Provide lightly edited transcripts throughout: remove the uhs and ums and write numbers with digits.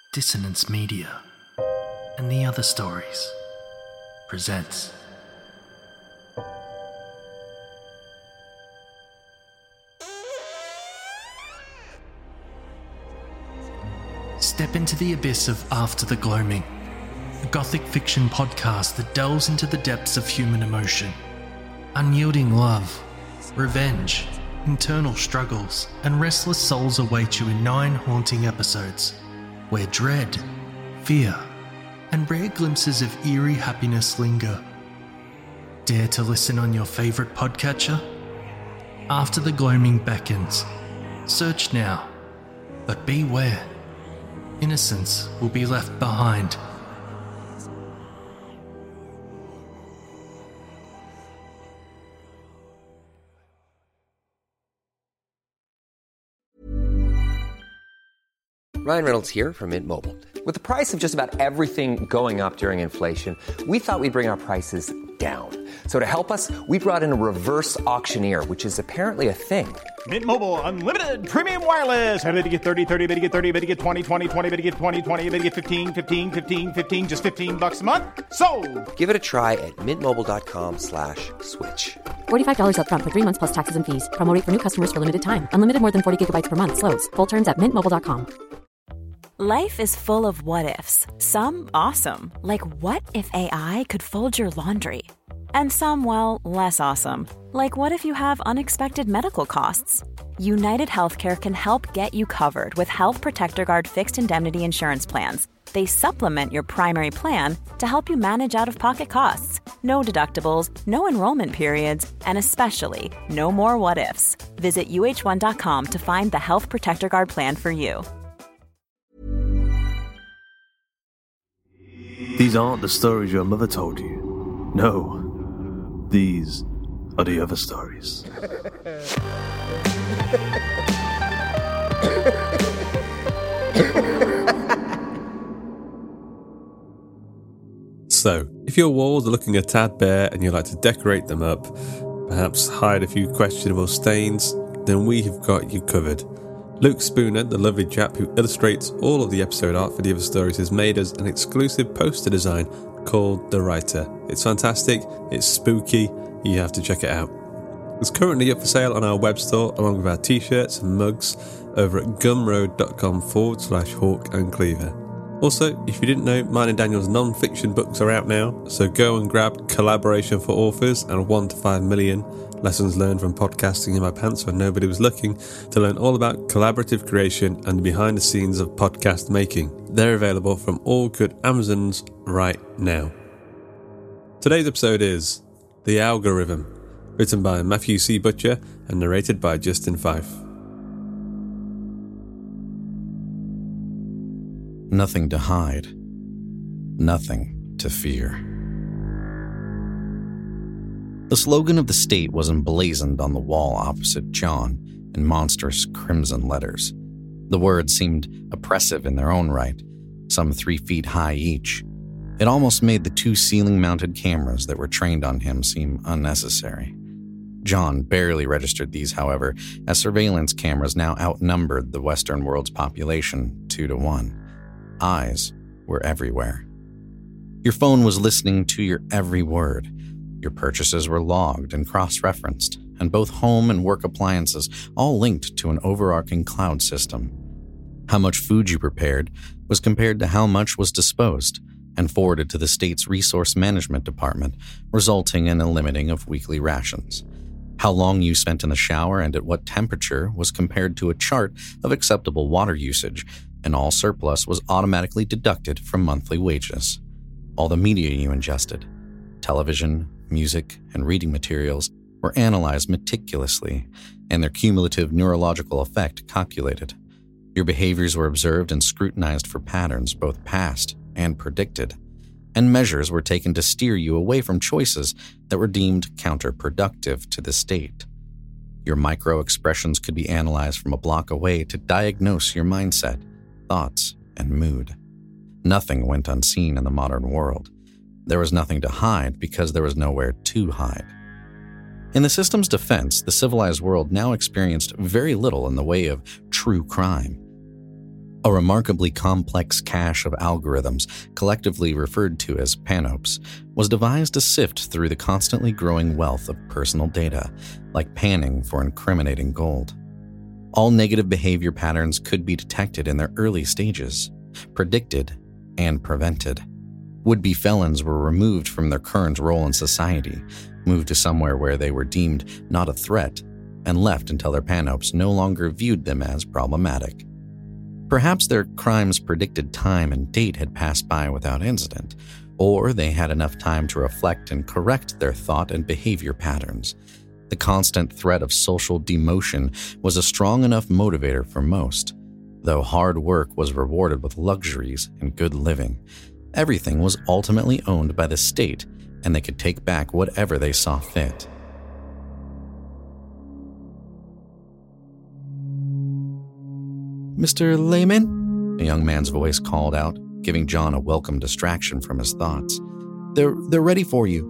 Dissonance Media and the Other Stories presents Step into the abyss of After the Gloaming, a gothic fiction podcast that delves into the depths of human emotion. Unyielding love, revenge, internal struggles, and restless souls await you in 9 haunting episodes, where dread, fear, and rare glimpses of eerie happiness linger. Dare to listen on your favourite podcatcher? After the Gloaming beckons. Search now, but beware. Innocence will be left behind. Ryan Reynolds here from Mint Mobile. With the price of just about everything going up during inflation, we thought we'd bring our prices down. So to help us, we brought in a reverse auctioneer, which is apparently a thing. Mint Mobile Unlimited Premium Wireless. How to get 30, 30, bit to get 30, bit to get 20, 20, 20, bit to get 20, 20, bit to get 15, 15, 15, 15, just $15 a month? Sold! Give it a try at mintmobile.com/switch. $45 up front for 3 months plus taxes and fees. Promo rate for new customers for limited time. Unlimited more than 40 gigabytes per month. Slows full terms at mintmobile.com. Life is full of what-ifs. Some awesome, like what if AI could fold your laundry? And some, well, less awesome, like what if you have unexpected medical costs? United Healthcare can help get you covered with Health Protector Guard fixed indemnity insurance plans. They supplement your primary plan to help you manage out-of-pocket costs. No deductibles, no enrollment periods, and especially no more what-ifs. Visit uh1.com to find the Health Protector Guard plan for you. These aren't the stories your mother told you. No, these are the other stories. So, if your walls are looking a tad bare and you like to decorate them up, perhaps hide a few questionable stains, then we have got you covered. Luke Spooner, the lovely chap who illustrates all of the episode art for The Other Stories, has made us an exclusive poster design called The Writer. It's fantastic, it's spooky, you have to check it out. It's currently up for sale on our web store along with our t-shirts and mugs over at gumroad.com/Hawk and Cleaver. Also, if you didn't know, mine and Daniel's non-fiction books are out now, so go and grab Collaboration for Authors and 1 to 5 million Lessons Learned from Podcasting in My Pants When Nobody Was Looking to learn all about collaborative creation and the behind the scenes of podcast making. They're available from all good Amazons right now. Today's episode is The Algorithm, written by Matthew C. Butcher and narrated by Justin Fife. Nothing to hide, nothing to fear. The slogan of the state was emblazoned on the wall opposite John in monstrous crimson letters. The words seemed oppressive in their own right, some 3 feet high each. It almost made the 2 ceiling-mounted cameras that were trained on him seem unnecessary. John barely registered these, however, as surveillance cameras now outnumbered the Western world's population 2 to 1. Eyes were everywhere. Your phone was listening to your every word. Your purchases were logged and cross-referenced, and both home and work appliances all linked to an overarching cloud system. How much food you prepared was compared to how much was disposed and forwarded to the state's resource management department, resulting in a limiting of weekly rations. How long you spent in the shower and at what temperature was compared to a chart of acceptable water usage, and all surplus was automatically deducted from monthly wages. All the media you ingested, television, music, and reading materials, were analyzed meticulously, and their cumulative neurological effect calculated. Your behaviors were observed and scrutinized for patterns, both past and predicted, and measures were taken to steer you away from choices that were deemed counterproductive to the state. Your micro-expressions could be analyzed from a block away to diagnose your mindset, thoughts, and mood. Nothing went unseen in the modern world. There was nothing to hide because there was nowhere to hide. In the system's defense, the civilized world now experienced very little in the way of true crime. A remarkably complex cache of algorithms, collectively referred to as PANOPS, was devised to sift through the constantly growing wealth of personal data, like panning for incriminating gold. All negative behavior patterns could be detected in their early stages, predicted, and prevented. Would-be felons were removed from their current role in society, moved to somewhere where they were deemed not a threat, and left until their PANOPS no longer viewed them as problematic. Perhaps their crimes' predicted time and date had passed by without incident, or they had enough time to reflect and correct their thought and behavior patterns. The constant threat of social demotion was a strong enough motivator for most. Though hard work was rewarded with luxuries and good living, everything was ultimately owned by the state, and they could take back whatever they saw fit. "Mr. Lehman?" a young man's voice called out, giving John a welcome distraction from his thoughts. They're ready for you."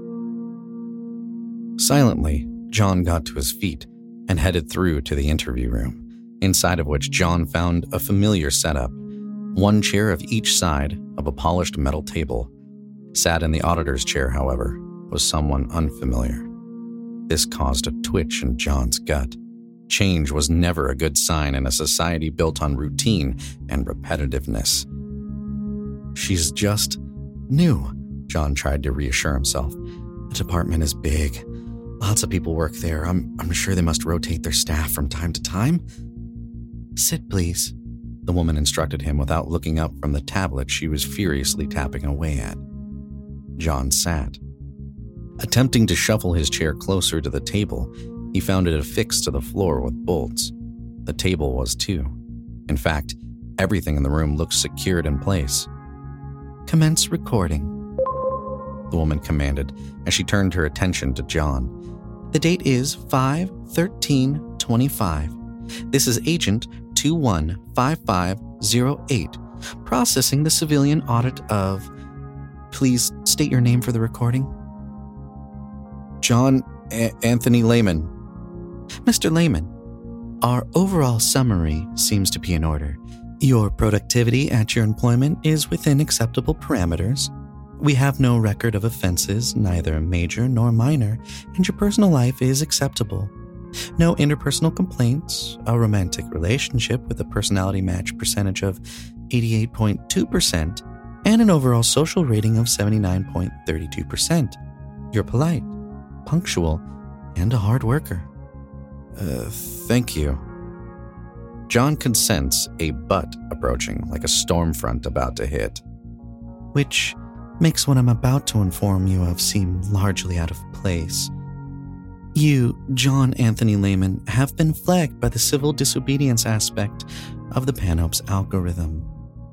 Silently, John got to his feet and headed through to the interview room, inside of which John found a familiar setup. One chair of each side of a polished metal table. Sat in the auditor's chair, however, was someone unfamiliar. This caused a twitch in John's gut. Change was never a good sign in a society built on routine and repetitiveness. "She's just new," John tried to reassure himself. "The department is big. Lots of people work there. I'm sure they must rotate their staff from time to time." "Sit, please," the woman instructed him without looking up from the tablet she was furiously tapping away at. John sat. Attempting to shuffle his chair closer to the table, he found it affixed to the floor with bolts. The table was too. In fact, everything in the room looked secured in place. "Commence recording," the woman commanded as she turned her attention to John. "The date is 5/13/25. This is Agent 215508, processing the civilian audit of... Please state your name for the recording." "John Anthony Lehman." "Mr. Lehman, our overall summary seems to be in order. Your productivity at your employment is within acceptable parameters. We have no record of offenses, neither major nor minor, and your personal life is acceptable. No interpersonal complaints, a romantic relationship with a personality match percentage of 88.2%, and an overall social rating of 79.32%. You're polite, punctual, and a hard worker." Thank you." John could sense a but approaching, like a storm front about to hit. "Which makes what I'm about to inform you of seem largely out of place. You, John Anthony Lehman, have been flagged by the civil disobedience aspect of the PANOPS algorithm."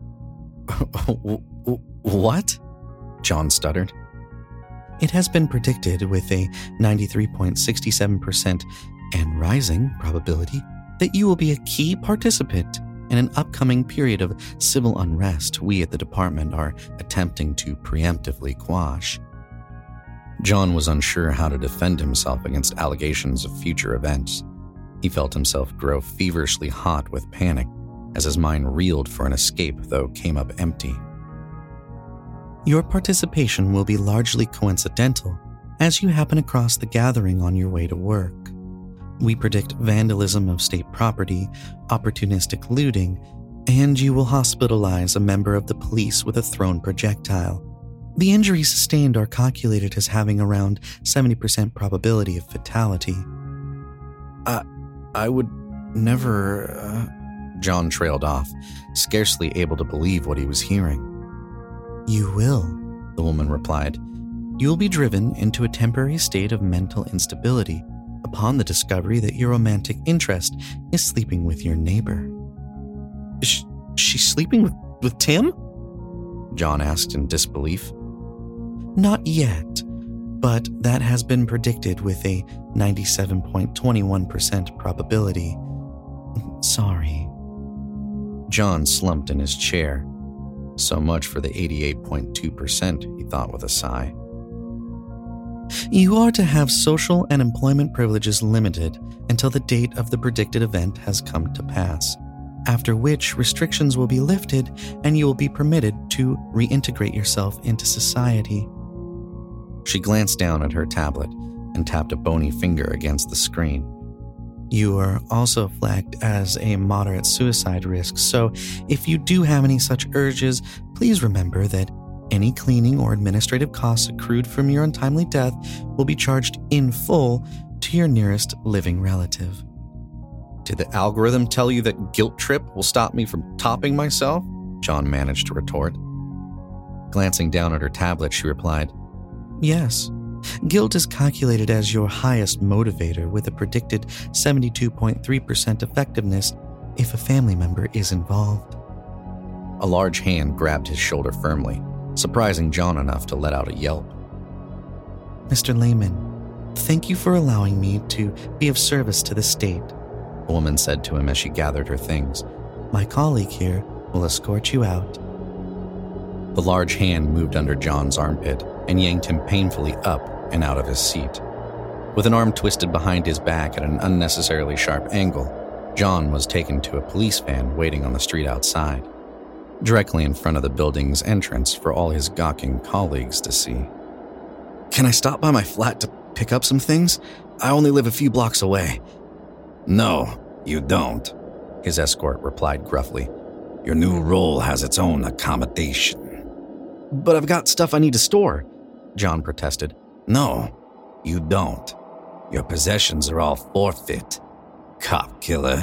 "What?" John stuttered. "It has been predicted with a 93.67% and rising probability that you will be a key participant in an upcoming period of civil unrest we at the department are attempting to preemptively quash." John was unsure how to defend himself against allegations of future events. He felt himself grow feverishly hot with panic as his mind reeled for an escape, though came up empty. "Your participation will be largely coincidental as you happen across the gathering on your way to work. We predict vandalism of state property, opportunistic looting, and you will hospitalize a member of the police with a thrown projectile. The injuries sustained are calculated as having around 70% probability of fatality." I would never... John trailed off, scarcely able to believe what he was hearing. "You will," the woman replied. "You will be driven into a temporary state of mental instability upon the discovery that your romantic interest is sleeping with your neighbor." She's sleeping with Tim?" John asked in disbelief. "Not yet, but that has been predicted with a 97.21% probability. Sorry." John slumped in his chair. So much for the 88.2%, he thought with a sigh. "You are to have social and employment privileges limited until the date of the predicted event has come to pass. after which restrictions will be lifted and you will be permitted to reintegrate yourself into society. She glanced down at her tablet and tapped a bony finger against the screen. You are also flagged as a moderate suicide risk, so if you do have any such urges, please remember that any cleaning or administrative costs accrued from your untimely death will be charged in full to your nearest living relative. Did the algorithm tell you that guilt trip will stop me from topping myself? John managed to retort. Glancing down at her tablet, she replied, Yes. Guilt is calculated as your highest motivator with a predicted 72.3% effectiveness if a family member is involved. A large hand grabbed his shoulder firmly, surprising John enough to let out a yelp. Mr. Lehman, thank you for allowing me to be of service to the state, the woman said to him as she gathered her things. My colleague here will escort you out. The large hand moved under John's armpit and yanked him painfully up and out of his seat. With an arm twisted behind his back at an unnecessarily sharp angle, John was taken to a police van waiting on the street outside, directly in front of the building's entrance for all his gawking colleagues to see. Can I stop by my flat to pick up some things? I only live a few blocks away. No, you don't, his escort replied gruffly. Your new role has its own accommodation. But I've got stuff I need to store, John protested. No, you don't. Your possessions are all forfeit, cop killer.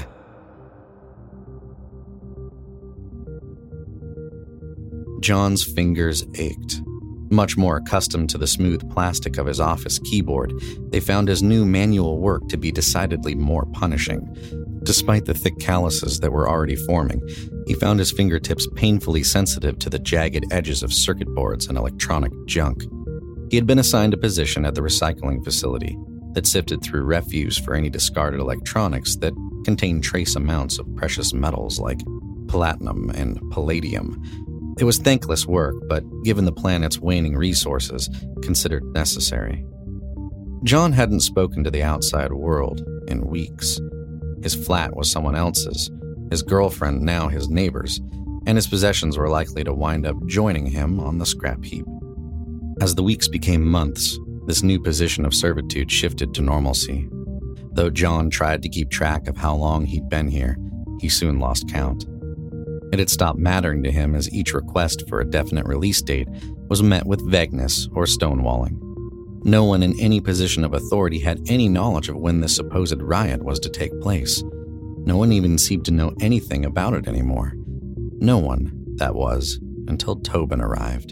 John's fingers ached. Much more accustomed to the smooth plastic of his office keyboard, they found his new manual work to be decidedly more punishing. Despite the thick calluses that were already forming, he found his fingertips painfully sensitive to the jagged edges of circuit boards and electronic junk. He had been assigned a position at the recycling facility that sifted through refuse for any discarded electronics that contained trace amounts of precious metals like platinum and palladium. It was thankless work, but given the planet's waning resources, considered necessary. John hadn't spoken to the outside world in weeks. His flat was someone else's, his girlfriend now his neighbor's, and his possessions were likely to wind up joining him on the scrap heap. As the weeks became months, this new position of servitude shifted to normalcy. Though John tried to keep track of how long he'd been here, he soon lost count. It had stopped mattering to him as each request for a definite release date was met with vagueness or stonewalling. No one in any position of authority had any knowledge of when this supposed riot was to take place. No one even seemed to know anything about it anymore. No one, that was, until Tobin arrived.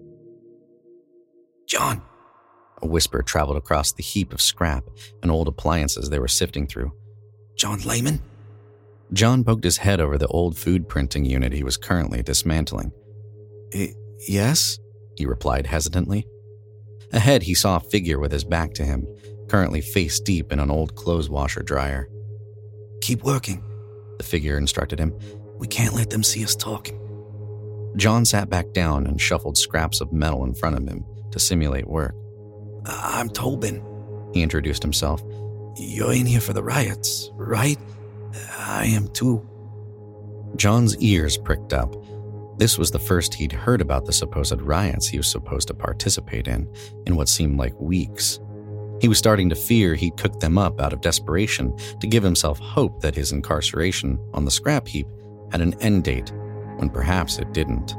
John! A whisper traveled across the heap of scrap and old appliances they were sifting through. John Lehman? John poked his head over the old food printing unit he was currently dismantling. Yes? He replied hesitantly. Ahead, he saw a figure with his back to him, currently face deep in an old clothes washer dryer. Keep working, the figure instructed him. We can't let them see us talking. John sat back down and shuffled scraps of metal in front of him to simulate work. I'm Tobin, he introduced himself. You're in here for the riots, right? I am too. John's ears pricked up. This was the first he'd heard about the supposed riots he was supposed to participate in what seemed like weeks. He was starting to fear he'd cooked them up out of desperation to give himself hope that his incarceration on the scrap heap had an end date, when perhaps it didn't.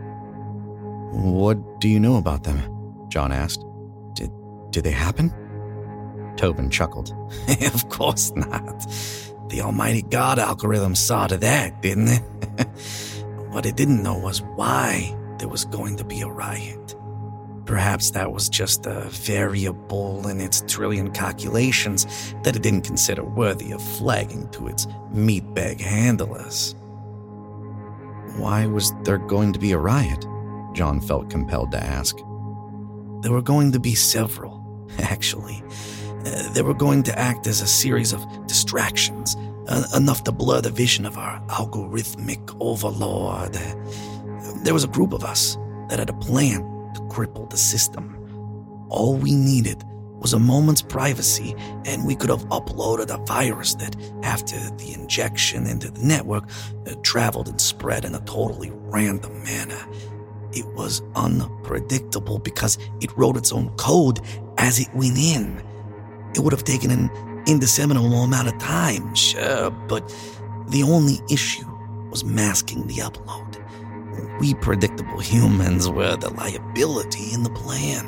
What do you know about them? John asked. Did they happen? Tobin chuckled. Of course not. The almighty God algorithm saw to that, didn't it? What it didn't know was why there was going to be a riot. Perhaps that was just a variable in its trillion calculations that it didn't consider worthy of flagging to its meatbag handlers. Why was there going to be a riot? John felt compelled to ask. There were going to be several, actually. They were going to act as a series of distractions, enough to blur the vision of our algorithmic overlord. There was a group of us that had a plan to cripple the system. All we needed was a moment's privacy, and we could have uploaded a virus that, after the injection into the network, traveled and spread in a totally random manner. It was unpredictable because it wrote its own code as it went in. It would have taken an indeterminable amount of time, sure, but the only issue was masking the upload. We predictable humans were the liability in the plan.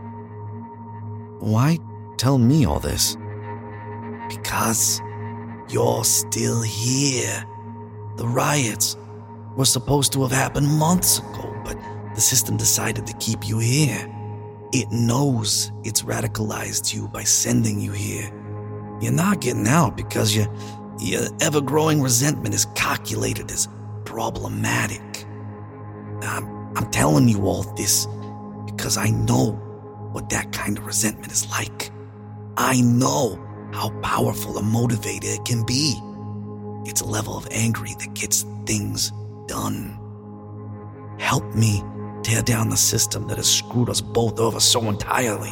Why tell me all this? Because you're still here. The riots were supposed to have happened months ago, but the system decided to keep you here. It knows it's radicalized you by sending you here. You're not getting out because your ever-growing resentment is calculated as problematic. I'm telling you all this because I know what that kind of resentment is like. I know how powerful a motivator it can be. It's a level of angry that gets things done. Help me tear down the system that has screwed us both over so entirely.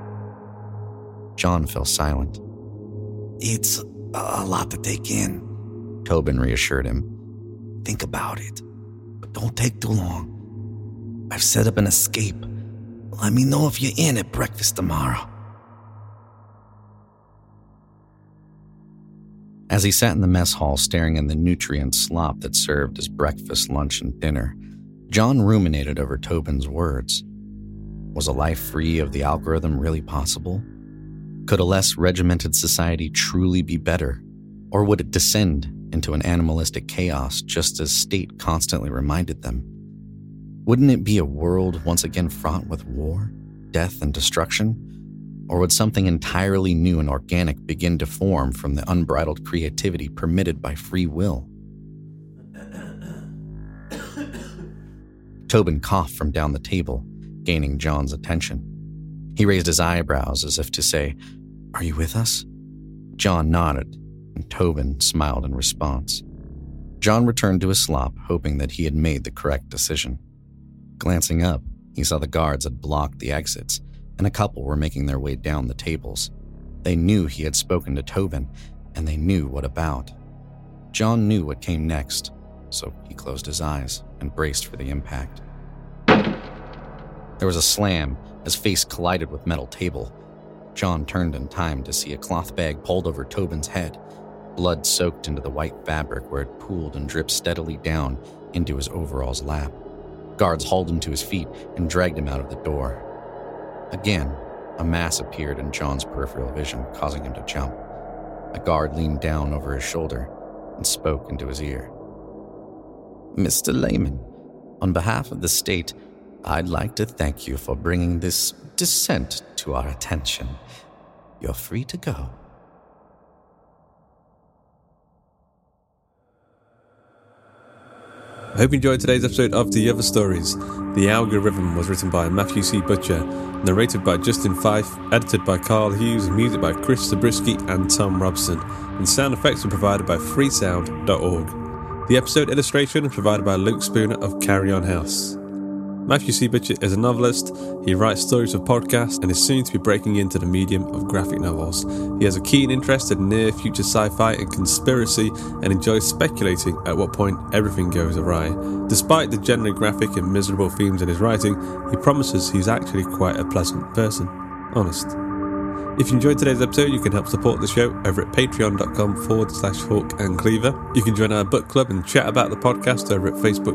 John fell silent. It's a lot to take in, Tobin reassured him. Think about it, but don't take too long. I've set up an escape. Let me know if you're in at breakfast tomorrow. As he sat in the mess hall staring at the nutrient slop that served as breakfast, lunch, and dinner, John ruminated over Tobin's words. Was a life free of the algorithm really possible? Could a less regimented society truly be better? Or would it descend into an animalistic chaos just as state constantly reminded them? Wouldn't it be a world once again fraught with war, death, and destruction? Or would something entirely new and organic begin to form from the unbridled creativity permitted by free will? Tobin coughed from down the table, gaining John's attention. He raised his eyebrows as if to say, "Are you with us?" John nodded, and Tobin smiled in response. John returned to his slop, hoping that he had made the correct decision. Glancing up, he saw the guards had blocked the exits, and a couple were making their way down the tables. They knew he had spoken to Tobin, and they knew what about. John knew what came next, so he closed his eyes and braced for the impact. There was a slam as face collided with metal table. John turned in time to see a cloth bag pulled over Tobin's head, blood soaked into the white fabric where it pooled and dripped steadily down into his overalls lap. Guards hauled him to his feet and dragged him out of the door. Again, a mass appeared in John's peripheral vision, causing him to jump. A guard leaned down over his shoulder and spoke into his ear. "Mr. Lehman, on behalf of the state, I'd like to thank you for bringing this dissent to our attention. You're free to go." I hope you enjoyed today's episode of The Other Stories. The Algorithm was written by Matthew C. Butcher, narrated by Justin Fife, edited by Carl Hughes, and music by Chris Zabriskie and Tom Robson, and sound effects were provided by freesound.org. The episode illustration was provided by Luke Spooner of Carry On House. Matthew C. Butcher is a novelist. He writes stories for podcasts and is soon to be breaking into the medium of graphic novels. He has a keen interest in near-future sci-fi and conspiracy and enjoys speculating at what point everything goes awry. Despite the generally graphic and miserable themes in his writing, he promises he's actually quite a pleasant person. Honest. If you enjoyed today's episode, you can help support the show over at patreon.com/Hawk and Cleaver. You can join our book club and chat about the podcast over at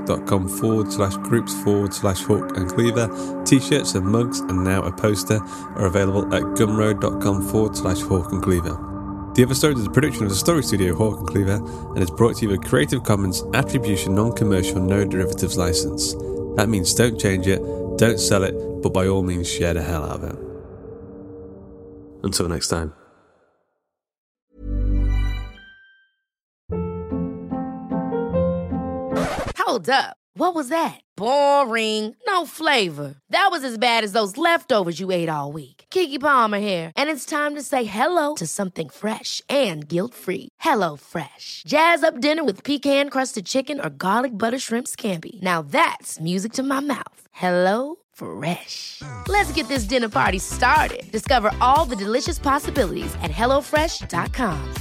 facebook.com/groups/Hawk and Cleaver. T-shirts and mugs and now a poster are available at gumroad.com/Hawk and Cleaver. The Other Stories is a production of the Story Studio Hawk and Cleaver and is brought to you with Creative Commons Attribution Non-Commercial No Derivatives License. That means don't change it, don't sell it, but by all means share the hell out of it. Until next time. Hold up. What was that? Boring. No flavor. That was as bad as those leftovers you ate all week. Keke Palmer here. And it's time to say hello to something fresh and guilt-free. Hello Fresh. Jazz up dinner with pecan-crusted chicken or garlic butter shrimp scampi. Now that's music to my mouth. Hello Fresh. Let's get this dinner party started. Discover all the delicious possibilities at HelloFresh.com.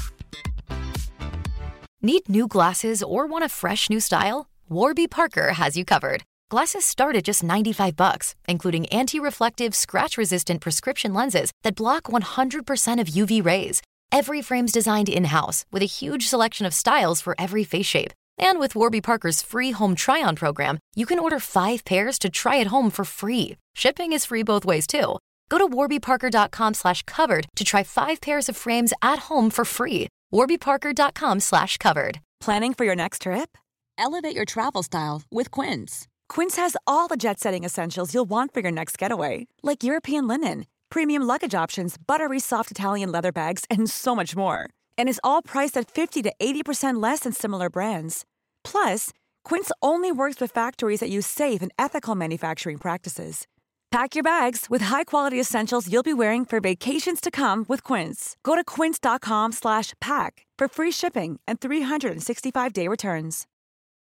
Need new glasses or want a fresh new style? Warby Parker has you covered. Glasses start at just $95, including anti-reflective, scratch-resistant prescription lenses that block 100% of UV rays. Every frame's designed in-house with a huge selection of styles for every face shape. And with Warby Parker's free home try-on program, you can order 5 pairs to try at home for free. Shipping is free both ways, too. Go to warbyparker.com/covered to try 5 pairs of frames at home for free. warbyparker.com/covered. Planning for your next trip? Elevate your travel style with Quince. Quince has all the jet-setting essentials you'll want for your next getaway, like European linen, premium luggage options, buttery soft Italian leather bags, and so much more. And is all priced at 50 to 80% less than similar brands. Plus, Quince only works with factories that use safe and ethical manufacturing practices. Pack your bags with high-quality essentials you'll be wearing for vacations to come with Quince. Go to quince.com/pack for free shipping and 365-day returns.